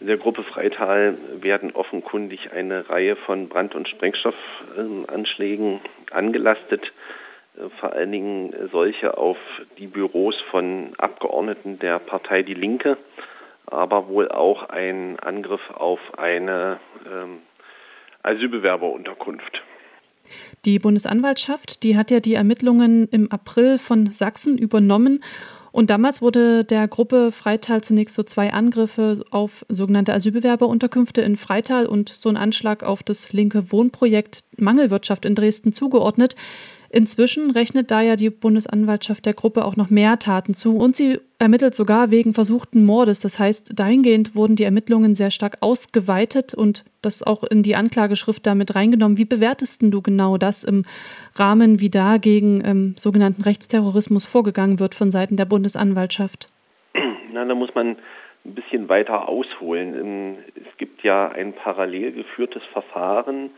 In der Gruppe Freital werden offenkundig eine Reihe von Brand- und Sprengstoffanschlägen angelastet, vor allen Dingen solche auf die Büros von Abgeordneten der Partei Die Linke, aber wohl auch ein Angriff auf eine Asylbewerberunterkunft. Die Bundesanwaltschaft, die hat ja die Ermittlungen im April von Sachsen übernommen. Und damals wurde der Gruppe Freital zunächst so 2 Angriffe auf sogenannte Asylbewerberunterkünfte in Freital und so ein Anschlag auf das linke Wohnprojekt Mangelwirtschaft in Dresden zugeordnet. Inzwischen rechnet da ja die Bundesanwaltschaft der Gruppe auch noch mehr Taten zu und sie ermittelt sogar wegen versuchten Mordes. Das heißt, dahingehend wurden die Ermittlungen sehr stark ausgeweitet und das auch in die Anklageschrift damit reingenommen. Wie bewertest du genau das im Rahmen, wie da gegen sogenannten Rechtsterrorismus vorgegangen wird von Seiten der Bundesanwaltschaft? Na, da muss man ein bisschen weiter ausholen. Es gibt ja ein parallel geführtes Verfahren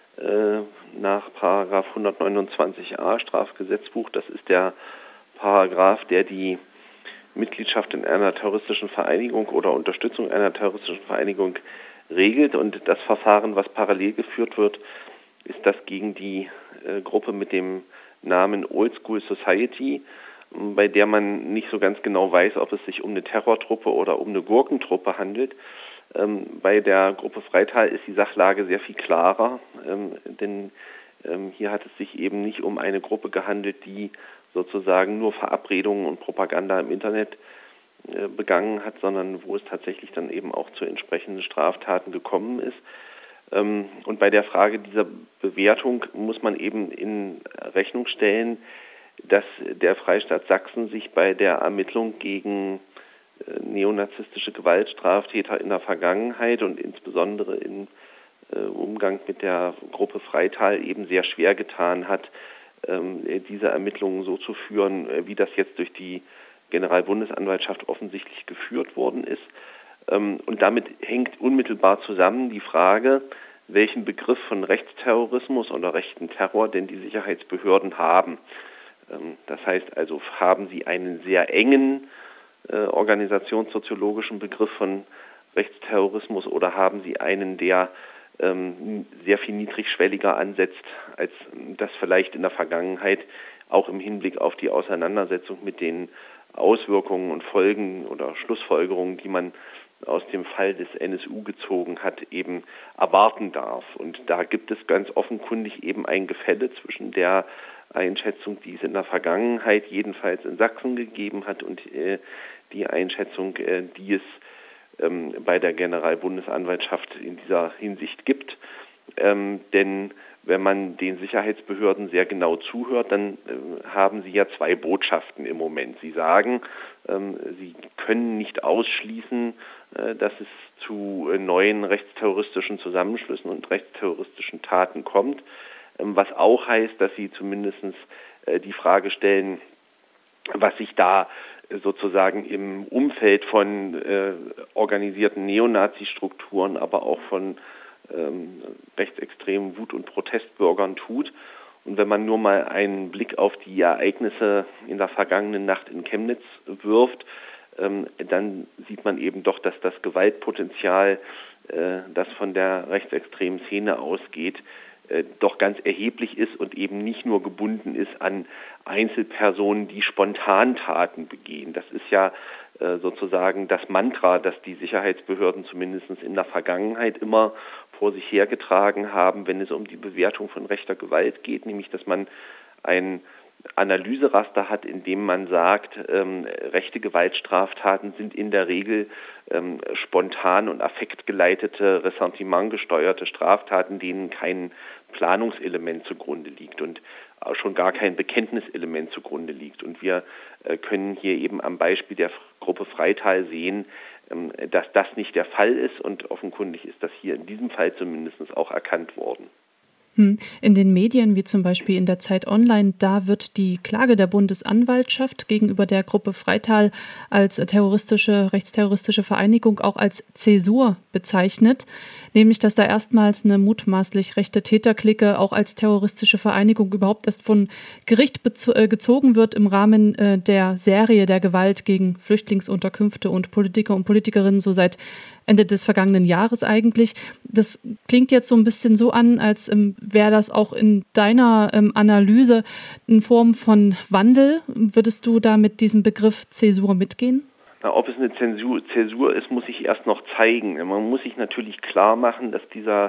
nach Paragraph 129a Strafgesetzbuch. Das ist der Paragraph, der die Mitgliedschaft in einer terroristischen Vereinigung oder Unterstützung einer terroristischen Vereinigung regelt. Und das Verfahren, was parallel geführt wird, ist das gegen die Gruppe mit dem Namen Old School Society, bei der man nicht so ganz genau weiß, ob es sich um eine Terrortruppe oder um eine Gurkentruppe handelt. Bei der Gruppe Freital ist die Sachlage sehr viel klarer, denn hier hat es sich eben nicht um eine Gruppe gehandelt, die sozusagen nur Verabredungen und Propaganda im Internet begangen hat, sondern wo es tatsächlich dann eben auch zu entsprechenden Straftaten gekommen ist. Und bei der Frage dieser Bewertung muss man eben in Rechnung stellen, dass der Freistaat Sachsen sich bei der Ermittlung gegen neonazistische Gewaltstraftäter in der Vergangenheit und insbesondere im Umgang mit der Gruppe Freital eben sehr schwer getan hat, diese Ermittlungen so zu führen, wie das jetzt durch die Generalbundesanwaltschaft offensichtlich geführt worden ist. Und damit hängt unmittelbar zusammen die Frage, welchen Begriff von Rechtsterrorismus oder rechten Terror denn die Sicherheitsbehörden haben. Das heißt also, haben sie einen sehr engen organisationssoziologischen Begriff von Rechtsterrorismus oder haben sie einen, der sehr viel niedrigschwelliger ansetzt, als das vielleicht in der Vergangenheit auch im Hinblick auf die Auseinandersetzung mit den Auswirkungen und Folgen oder Schlussfolgerungen, die man aus dem Fall des NSU gezogen hat, eben erwarten darf. Und da gibt es ganz offenkundig eben ein Gefälle zwischen der Einschätzung, die es in der Vergangenheit jedenfalls in Sachsen gegeben hat und die Einschätzung, die es bei der Generalbundesanwaltschaft in dieser Hinsicht gibt. Denn wenn man den Sicherheitsbehörden sehr genau zuhört, dann haben sie ja 2 Botschaften im Moment. Sie sagen, sie können nicht ausschließen, dass es zu neuen rechtsterroristischen Zusammenschlüssen und rechtsterroristischen Taten kommt, was auch heißt, dass sie zumindest die Frage stellen, was sich da sozusagen im Umfeld von organisierten Neonazi-Strukturen, aber auch von rechtsextremen Wut- und Protestbürgern tut. Und wenn man nur mal einen Blick auf die Ereignisse in der vergangenen Nacht in Chemnitz wirft, dann sieht man eben doch, dass das Gewaltpotenzial, das von der rechtsextremen Szene ausgeht, doch ganz erheblich ist und eben nicht nur gebunden ist an Einzelpersonen, die Spontantaten begehen. Das ist ja sozusagen das Mantra, das die Sicherheitsbehörden zumindest in der Vergangenheit immer vor sich hergetragen haben, wenn es um die Bewertung von rechter Gewalt geht, nämlich dass man ein Analyseraster hat, in dem man sagt, rechte Gewaltstraftaten sind in der Regel spontan und affektgeleitete, ressentimentgesteuerte Straftaten, denen kein Planungselement zugrunde liegt und schon gar kein Bekenntniselement zugrunde liegt. Und wir können hier eben am Beispiel der Gruppe Freital sehen, dass das nicht der Fall ist und offenkundig ist das hier in diesem Fall zumindest auch erkannt worden. In den Medien, wie zum Beispiel in der Zeit Online, da wird die Klage der Bundesanwaltschaft gegenüber der Gruppe Freital als rechtsterroristische Vereinigung auch als Zäsur bezeichnet, nämlich dass da erstmals eine mutmaßlich rechte Täterclique auch als terroristische Vereinigung überhaupt erst von Gericht gezogen wird im Rahmen der Serie der Gewalt gegen Flüchtlingsunterkünfte und Politiker und Politikerinnen so seit Ende des vergangenen Jahres eigentlich. Das klingt jetzt so ein bisschen so an, als wäre das auch in deiner Analyse in Form von Wandel. Würdest du da mit diesem Begriff Zäsur mitgehen? Na, ob es eine Zäsur ist, muss ich erst noch zeigen. Man muss sich natürlich klar machen, dass diese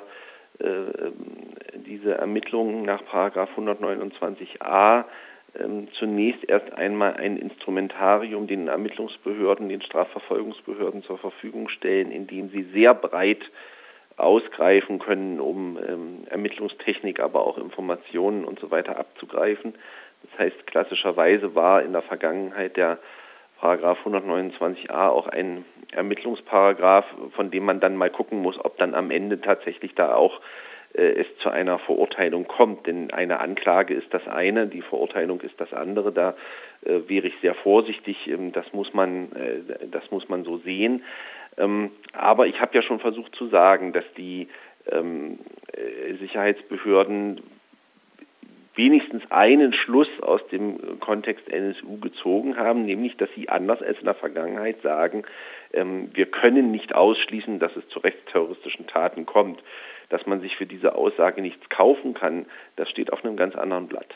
Ermittlungen nach Paragraph 129a zunächst erst einmal ein Instrumentarium den Ermittlungsbehörden, den Strafverfolgungsbehörden zur Verfügung stellen, indem sie sehr breit ausgreifen können, um Ermittlungstechnik, aber auch Informationen und so weiter abzugreifen. Das heißt, klassischerweise war in der Vergangenheit der Paragraph 129a auch ein Ermittlungsparagraph, von dem man dann mal gucken muss, ob dann am Ende tatsächlich da auch es zu einer Verurteilung kommt. Denn eine Anklage ist das eine, die Verurteilung ist das andere. Da wäre ich sehr vorsichtig. Das muss man so sehen. Aber ich habe ja schon versucht zu sagen, dass die Sicherheitsbehörden wenigstens einen Schluss aus dem Kontext NSU gezogen haben, nämlich, dass sie anders als in der Vergangenheit sagen, wir können nicht ausschließen, dass es zu rechtsterroristischen Taten kommt. Dass man sich für diese Aussage nichts kaufen kann, das steht auf einem ganz anderen Blatt.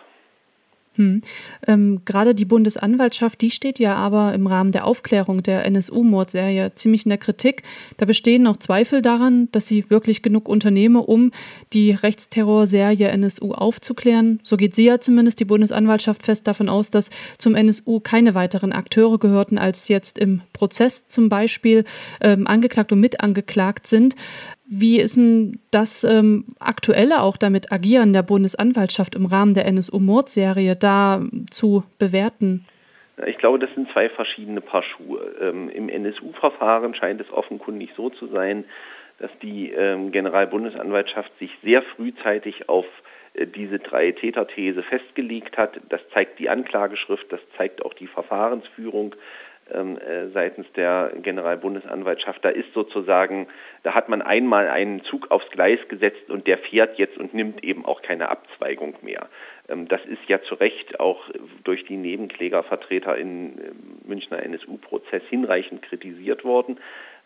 Gerade die Bundesanwaltschaft, die steht ja aber im Rahmen der Aufklärung der NSU-Mordserie ziemlich in der Kritik. Da bestehen noch Zweifel daran, dass sie wirklich genug unternehme, um die Rechtsterrorserie NSU aufzuklären. So geht sie ja zumindest, die Bundesanwaltschaft, fest davon aus, dass zum NSU keine weiteren Akteure gehörten, als jetzt im Prozess zum Beispiel angeklagt und mitangeklagt sind. Wie ist denn das aktuelle auch damit Agieren der Bundesanwaltschaft im Rahmen der NSU-Mordserie da zu bewerten? Ich glaube, das sind zwei verschiedene Paar Schuhe. Im NSU-Verfahren scheint es offenkundig so zu sein, dass die Generalbundesanwaltschaft sich sehr frühzeitig auf diese Drei-Täter-These festgelegt hat. Das zeigt die Anklageschrift, das zeigt auch die Verfahrensführung seitens der Generalbundesanwaltschaft. Da hat man einmal einen Zug aufs Gleis gesetzt und der fährt jetzt und nimmt eben auch keine Abzweigung mehr. Das ist ja zu Recht auch durch die Nebenklägervertreter im Münchner NSU-Prozess hinreichend kritisiert worden.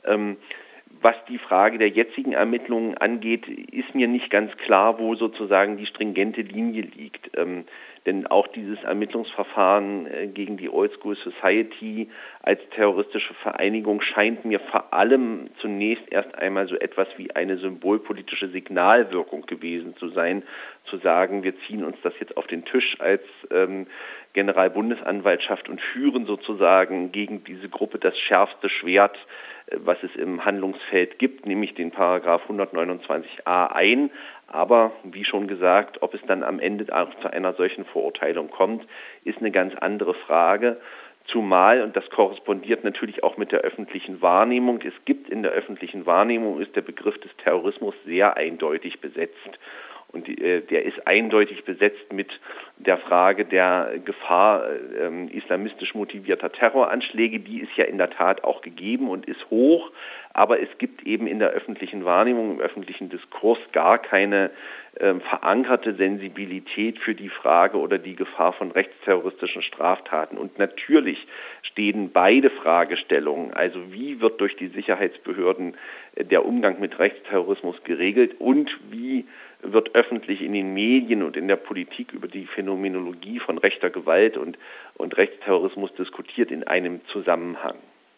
Was die Frage der jetzigen Ermittlungen angeht, ist mir nicht ganz klar, wo sozusagen die stringente Linie liegt. Denn auch dieses Ermittlungsverfahren gegen die Old School Society als terroristische Vereinigung scheint mir vor allem zunächst erst einmal so etwas wie eine symbolpolitische Signalwirkung gewesen zu sein, zu sagen, wir ziehen uns das jetzt auf den Tisch als Generalbundesanwaltschaft und führen sozusagen gegen diese Gruppe das schärfste Schwert, was es im Handlungsfeld gibt, nämlich den Paragraph 129a ein. Aber wie schon gesagt, ob es dann am Ende auch zu einer solchen Verurteilung kommt, ist eine ganz andere Frage. Zumal, und das korrespondiert natürlich auch mit der öffentlichen Wahrnehmung, es gibt in der öffentlichen Wahrnehmung, ist der Begriff des Terrorismus sehr eindeutig besetzt. Und der ist eindeutig besetzt mit der Frage der Gefahr islamistisch motivierter Terroranschläge. Die ist ja in der Tat auch gegeben und ist hoch. Aber es gibt eben in der öffentlichen Wahrnehmung, im öffentlichen Diskurs gar keine verankerte Sensibilität für die Frage oder die Gefahr von rechtsterroristischen Straftaten. Und natürlich stehen beide Fragestellungen, also wie wird durch die Sicherheitsbehörden der Umgang mit Rechtsterrorismus geregelt und wie wird öffentlich in den Medien und in der Politik über die Phänomenologie von rechter Gewalt und Rechtsterrorismus diskutiert in einem Zusammenhang.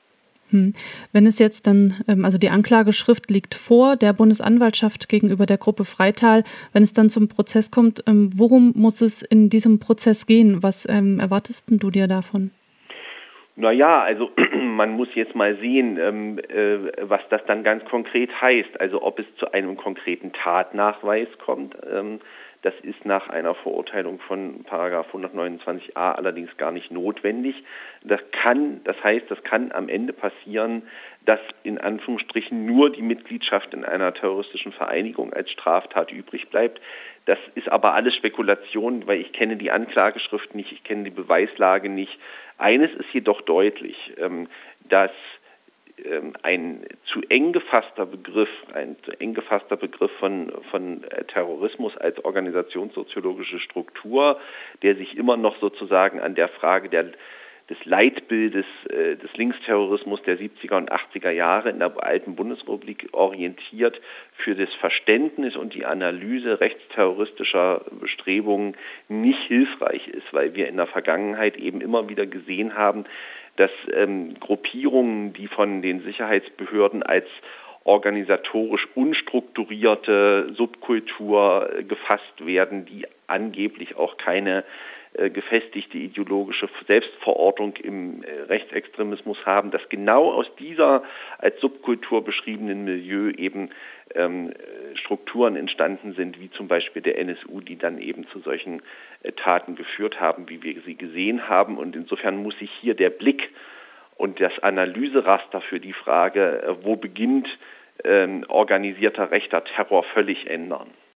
Wenn es jetzt dann, also die Anklageschrift liegt vor der Bundesanwaltschaft gegenüber der Gruppe Freital, wenn es dann zum Prozess kommt, worum muss es in diesem Prozess gehen? Was erwartest du dir davon? Naja, also man muss jetzt mal sehen, was das dann ganz konkret heißt. Also ob es zu einem konkreten Tatnachweis kommt, das ist nach einer Verurteilung von Paragraph 129a allerdings gar nicht notwendig. Das kann am Ende passieren, dass in Anführungsstrichen nur die Mitgliedschaft in einer terroristischen Vereinigung als Straftat übrig bleibt. Das ist aber alles Spekulation, weil ich kenne die Anklageschrift nicht, ich kenne die Beweislage nicht. Eines ist jedoch deutlich, dass ein zu eng gefasster Begriff von Terrorismus als organisationssoziologische Struktur, der sich immer noch sozusagen an der Frage des Leitbildes des Linksterrorismus der 70er und 80er Jahre in der alten Bundesrepublik orientiert, für das Verständnis und die Analyse rechtsterroristischer Bestrebungen nicht hilfreich ist, weil wir in der Vergangenheit eben immer wieder gesehen haben, dass Gruppierungen, die von den Sicherheitsbehörden als organisatorisch unstrukturierte Subkultur gefasst werden, die angeblich auch keine gefestigte ideologische Selbstverortung im Rechtsextremismus haben, dass genau aus dieser als Subkultur beschriebenen Milieu eben Strukturen entstanden sind, wie zum Beispiel der NSU, die dann eben zu solchen Taten geführt haben, wie wir sie gesehen haben. Und insofern muss sich hier der Blick und das Analyseraster für die Frage, wo beginnt organisierter rechter Terror, völlig ändern.